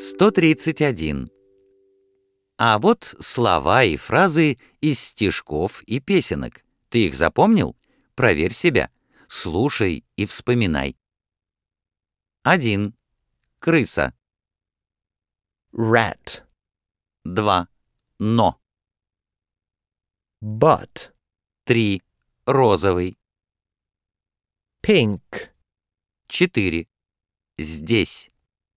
131. А вот слова и фразы из стишков и песенок. Ты их запомнил? Проверь себя. Слушай и вспоминай. 1. Крыса. rat, 2. Но. but, 3. Розовый. pink, 4. Здесь.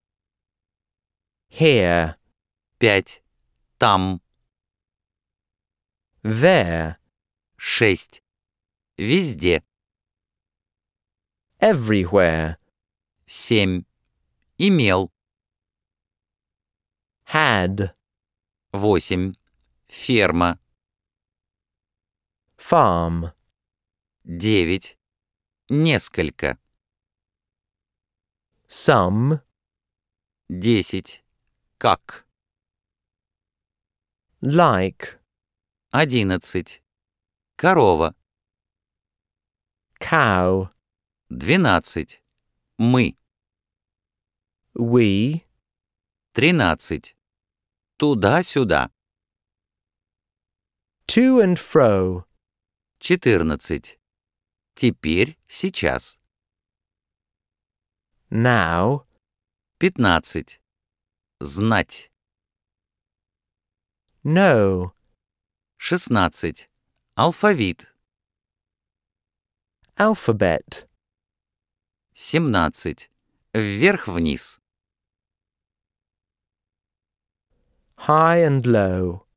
here, 5. Там. there, 6. Везде. everywhere, 7. Имел. had, 8. Ферма. farm, 9. Несколько. some, 10. Как. like, 11. Корова. cow, 12. Мы. we, 13. Туда-сюда. to and fro, 14. Теперь, сейчас. now, 15. Знать. know, 16. Алфавит. alphabet, 17. Вверх-вниз. high and low,